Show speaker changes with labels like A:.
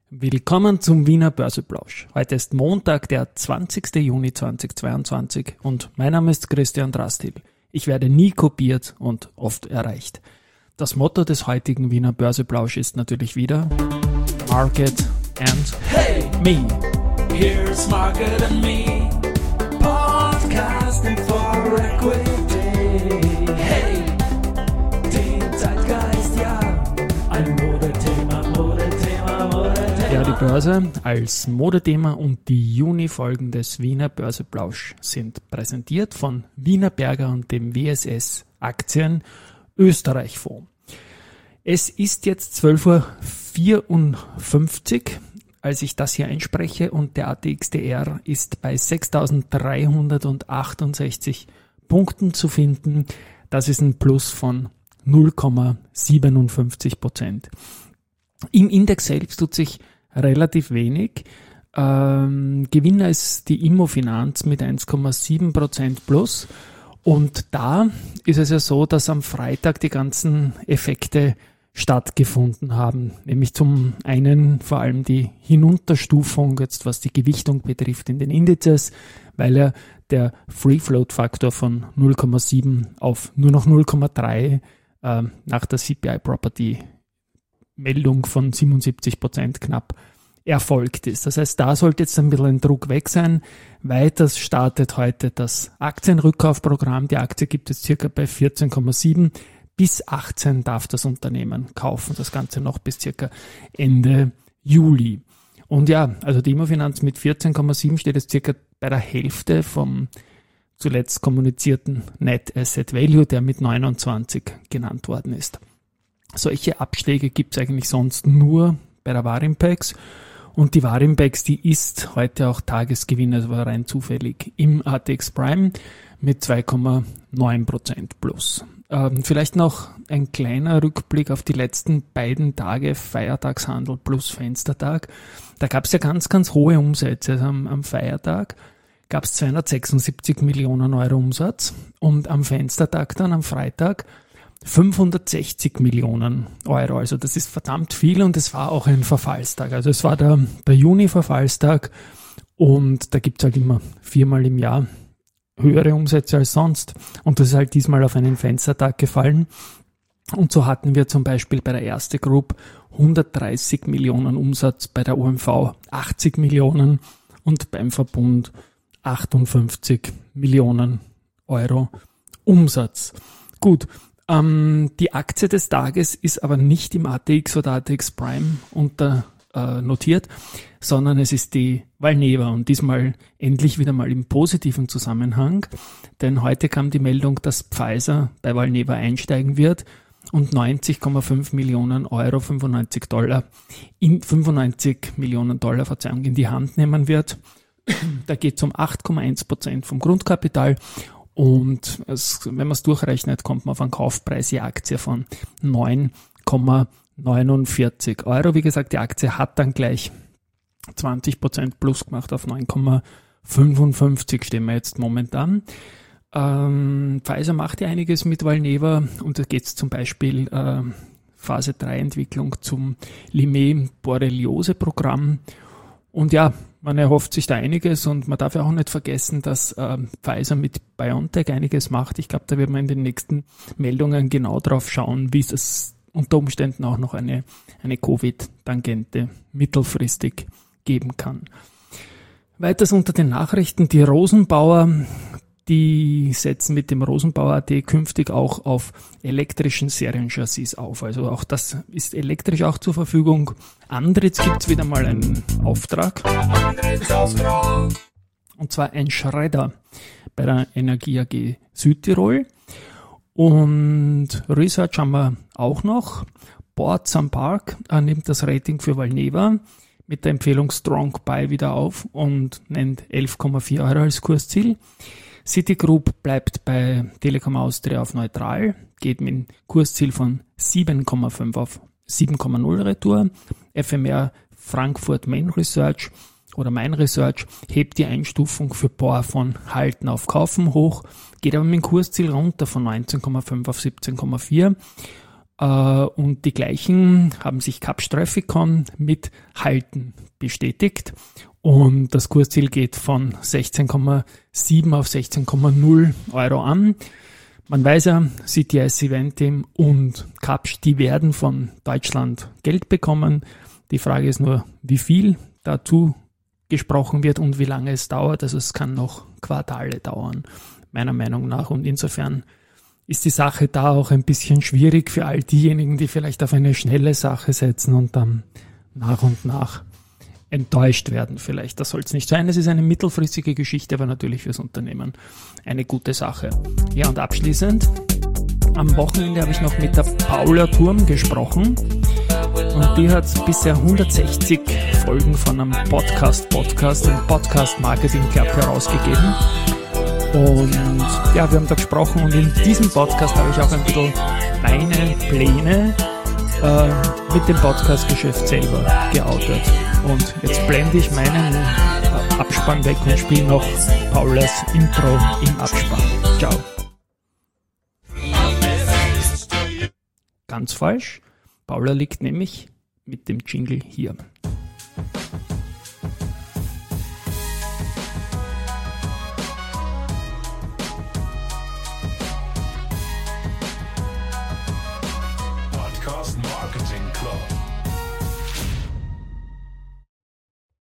A: Willkommen zum Wiener Börseplausch. Heute ist Montag, der 20. Juni 2022 und mein Name ist Christian Drastil. Ich werde nie kopiert und oft erreicht. Das Motto des heutigen Wiener Börseplausch ist natürlich wieder Market and Me.
B: Here's Market and Me, podcasting for equity. Hey, den Zeitgeist, ja, ein Modethema.
A: Ja, die Börse als Modethema und die Juni-Folgen des Wiener Börseplausch sind präsentiert von Wiener Berger und dem WSS Aktien Österreich Fonds. Es ist jetzt 12.54 Uhr, als ich das hier einspreche, und der ATXDR ist bei 6.368 Punkten zu finden. Das ist ein Plus von 0,57%. Im Index selbst tut sich relativ wenig. Gewinner ist die Immofinanz mit 1,7% plus. Und da ist es ja so, dass am Freitag die ganzen Effekte stattgefunden haben. Nämlich zum einen vor allem die Hinunterstufung, jetzt was die Gewichtung betrifft in den Indizes, weil ja der Free-Float-Faktor von 0,7 auf nur noch 0,3 nach der CPI-Property-Meldung von 77% knapp erfolgt ist. Das heißt, da sollte jetzt ein bisschen ein Druck weg sein. Weiter startet heute das Aktienrückkaufprogramm. Die Aktie gibt es circa bei 14,7. Bis 18 darf das Unternehmen kaufen. Das Ganze noch bis circa Ende Juli. Und ja, also die Immofinanz mit 14,7 steht jetzt circa bei der Hälfte vom zuletzt kommunizierten Net Asset Value, der mit 29 genannt worden ist. Solche Abschläge gibt es eigentlich sonst nur bei der Warimpex. Und die Warimpex, die ist heute auch Tagesgewinner, also war rein zufällig im ATX Prime mit 2,9% plus. Vielleicht noch ein kleiner Rückblick auf die letzten beiden Tage, Feiertagshandel plus Fenstertag. Da gab es ja ganz, ganz hohe Umsätze. Also am Feiertag gab es 276 Millionen Euro Umsatz und am Fenstertag dann am Freitag 560 Millionen Euro. Also das ist verdammt viel und es war auch ein Verfallstag. Also es war der Juni-Verfallstag und da gibt es halt immer 4-mal im Jahr höhere Umsätze als sonst. Und das ist halt diesmal auf einen Fenstertag gefallen. Und so hatten wir zum Beispiel bei der Erste Group 130 Millionen Umsatz, bei der OMV 80 Millionen und beim Verbund 58 Millionen Euro Umsatz. Gut. Die Aktie des Tages ist aber nicht im ATX oder ATX Prime notiert, sondern es ist die Valneva und diesmal endlich wieder mal im positiven Zusammenhang, denn heute kam die Meldung, dass Pfizer bei Valneva einsteigen wird und 90,5 Millionen Euro, 95 Millionen Dollar in die Hand nehmen wird. Da geht es um 8,1% vom Grundkapital. Und wenn man es durchrechnet, kommt man auf einen Kaufpreis je Aktie von 9,49 Euro. Wie gesagt, die Aktie hat dann gleich 20% plus gemacht auf 9,55 stehen wir jetzt momentan. Pfizer macht ja einiges mit Valneva und da geht es zum Beispiel Phase 3 Entwicklung zum Lyme-Borreliose-Programm. Und ja, man erhofft sich da einiges und man darf ja auch nicht vergessen, dass Pfizer mit BioNTech einiges macht. Ich glaube, da wird man in den nächsten Meldungen genau drauf schauen, wie es unter Umständen auch noch eine Covid-Tangente mittelfristig geben kann. Weiters unter den Nachrichten, die Rosenbauer, die setzen mit dem Rosenbauer AT künftig auch auf elektrischen Serienchassis auf. Also auch das ist elektrisch auch zur Verfügung. Andritz gibt es wieder mal einen Auftrag. Und zwar ein Schredder bei der Energie AG Südtirol. Und Research haben wir auch noch. Boards am Park nimmt das Rating für Valneva mit der Empfehlung Strong Buy wieder auf und nennt 11,4 Euro als Kursziel. Citigroup bleibt bei Telekom Austria auf neutral, geht mit einem Kursziel von 7,5 auf 7,0 retour. FMR Frankfurt Main Research hebt die Einstufung für BOR von Halten auf Kaufen hoch, geht aber mit dem Kursziel runter von 19,5 auf 17,4. Und die gleichen haben sich Kapsch Trafficon mit Halten bestätigt. Und das Kursziel geht von 16,7 auf 16,0 Euro an. Man weiß ja, CTS Eventim und Kapsch, die werden von Deutschland Geld bekommen. Die Frage ist nur, wie viel dazu gesprochen wird und wie lange es dauert. Also es kann noch Quartale dauern, meiner Meinung nach. Und insofern ist die Sache da auch ein bisschen schwierig für all diejenigen, die vielleicht auf eine schnelle Sache setzen und dann nach und nach enttäuscht werden vielleicht. Das soll es nicht sein. Es ist eine mittelfristige Geschichte, aber natürlich fürs Unternehmen eine gute Sache. Ja, und abschließend, am Wochenende habe ich noch mit der Paula Thurm gesprochen und die hat bisher 160 Folgen von einem Podcast, im Podcast Marketing Club herausgegeben. Und ja, wir haben da gesprochen und in diesem Podcast habe ich auch ein bisschen meine Pläne mit dem Podcast-Geschäft selber geoutet. Und jetzt blende ich meinen Abspann weg und spiele noch Paulas Intro im Abspann. Ciao. Ganz falsch. Paula liegt nämlich mit dem Jingle hier.